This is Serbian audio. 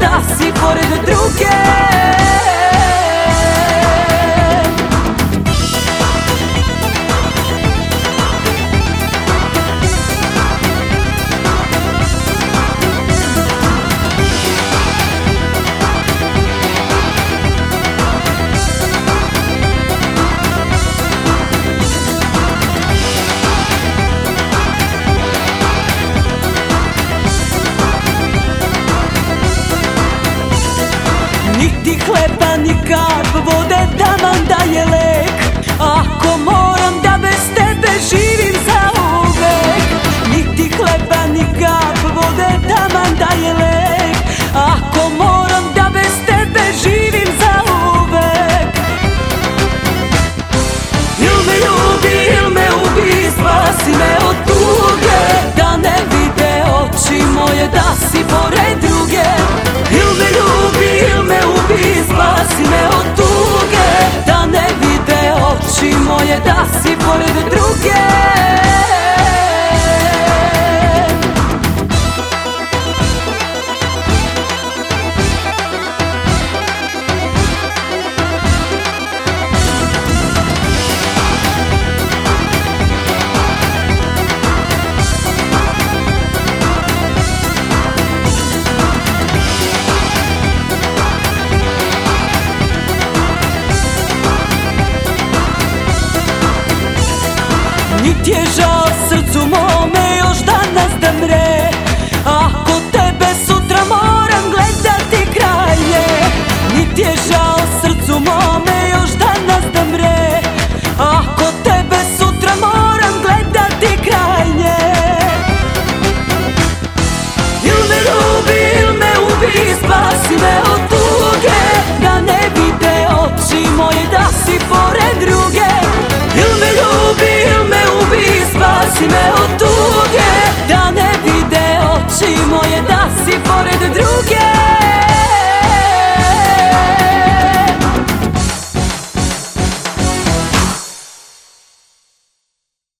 da si pored druge. Niti hleba, ni kap vode taman da je lek. Ako moram da bez tebe živim zauvek. Niti hleba, ni kap vode taman da je lek. Ako moram da bez tebe živim zauvek. Il me ljubi, il me ubi, spasi me od tuge. Da ne vide oči moje da si pored druge. Il me ljubi, il me ubi, spasi me od tuge. Da ne vide oči moje da si pored druge. Niti je žao srcu mome još danas da mre. Ako tebe sutra moram gledati kraj nje. Niti je žao srcu mome još danas da mre. Ako tebe sutra moram gledati kraj nje. Il me ljubi, il me ubi, spasi me od tuge. Da ne vide oči moje